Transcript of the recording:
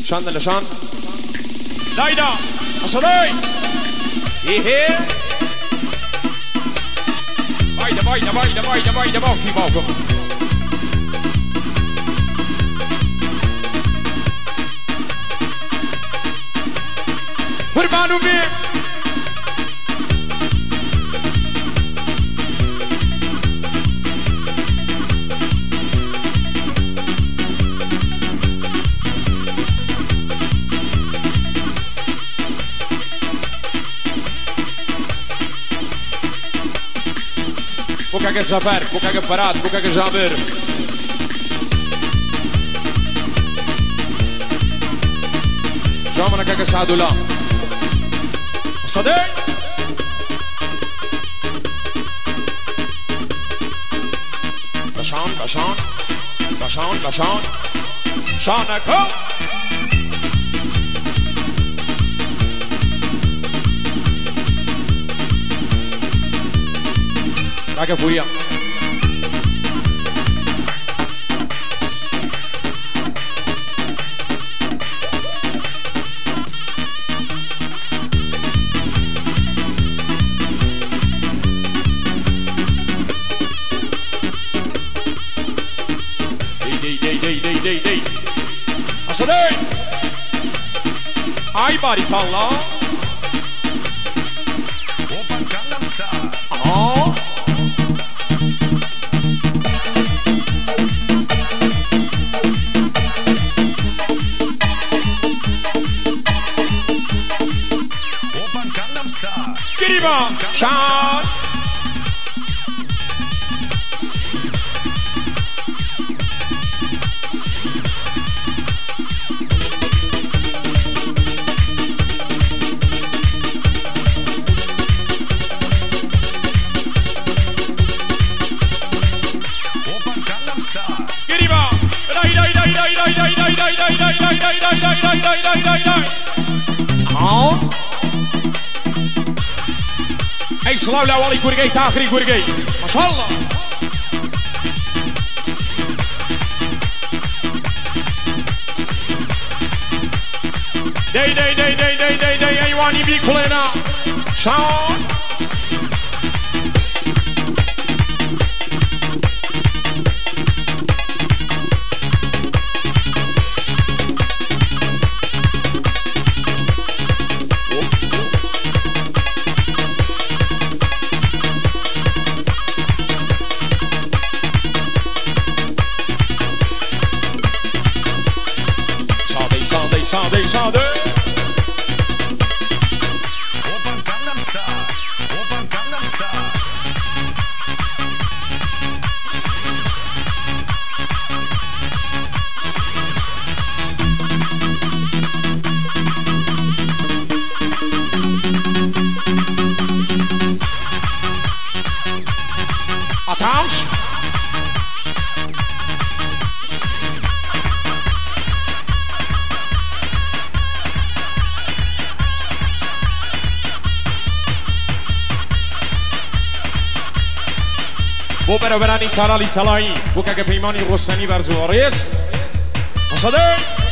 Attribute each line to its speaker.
Speaker 1: شان لشان دایدا اصدای ایه وایده باکی باکم قربانو بیم Buka ke Zafer, buka ke Farad, buka ke Jabir. Jomana ke Sadullah. Sadeh. Bashan. Shanako. Raga Furia. Day. Asadeh. Ay bari palla.
Speaker 2: Open Gangnam Style.
Speaker 1: Oh. Giriba, Sean.
Speaker 2: Open Gangnam Style.
Speaker 1: Giriba, dai. Oh. Hey, slow down, Wally Gurgay, Takhri Gurgay. MashaAllah. Day, Aywani bi kulena. Sean. Sade.
Speaker 2: Open Gangnam Style. Open Gangnam Style.
Speaker 1: Attends. بو برابرانی تلالی تلایی بو که پیمانی رستنی بر زواریس اصده